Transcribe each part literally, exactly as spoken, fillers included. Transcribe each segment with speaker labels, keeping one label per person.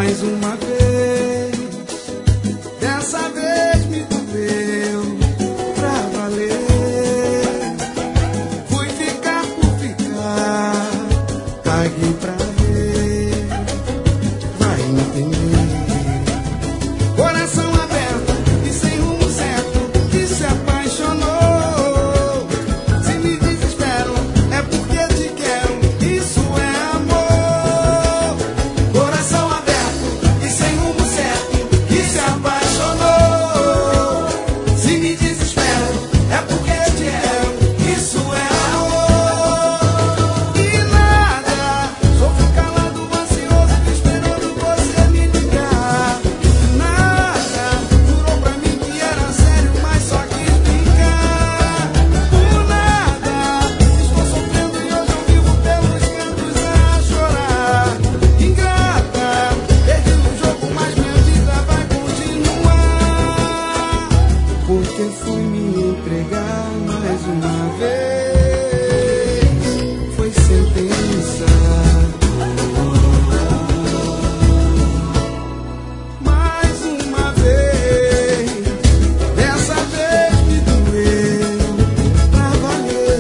Speaker 1: mais uma vez. Dessa vez me doeu pra valer. Fui ficar por ficar, paguei pra ver. Vai entender. Coração aberto e sem rumo certo, que se apaixonou. Se me desespero é porque te quero, isso é amor. Coração aberto e sem rumo certo, que se apaixonou. Se me desespero é porque te quero, isso é amor. E nada, sofro calado, ansioso, esperando você me ligar. Nada, jurou pra mim que era sério, mas só quis brincar. Por nada, estou sofrendo e hoje eu vivo pelos cantos a chorar. Ingrata, perdi no jogo, mas minha vida vai continuar. Porque fui me entregar mais uma vez. Foi sentença. Mais uma vez. Dessa vez me doeu pra valer.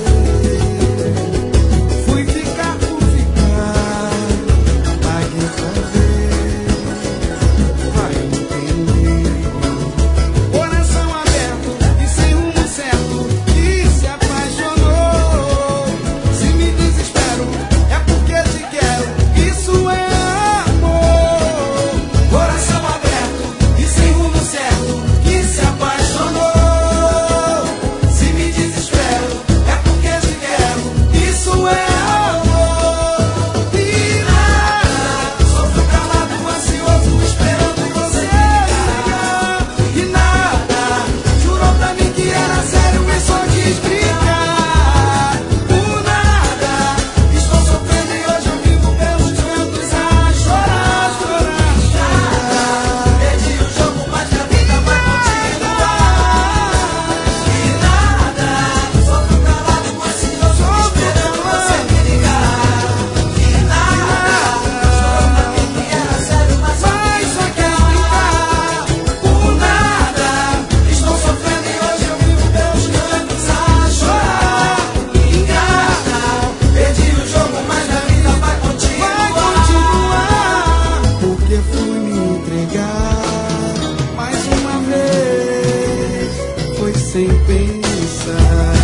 Speaker 1: Fui ficar por ficar, paguei pra ver. Vai entender. Coração aberto e sem rumo certo, que se apaixonou. Se me desespero é porque te quero, isso é amor. Coração aberto e sem rumo certo, que se apaixonou. Se me desespero é porque te quero, isso é amor. E nada, sofro calado, ansioso, esperando você ligar. E nada, jurou pra mim que era sério, mas só quis brincar. Por nada, estou sofrendo e hoje eu vivo pelos cantos a chorar, chorar, chorar. Perdi o jogo, mas minha vida vai continuar. E nada, sofro calado, ansioso, esperando você me ligar. E nada, jurou pra mim que era sério, mas só quis brincar. Por nada, estou sofrendo e hoje eu vivo pelos cantos a chorar. Ingrata, perdi o jogo, mas minha vida vai continuar. Vai continuar. Porque fui me entregar mais uma vez. Foi sem pensar.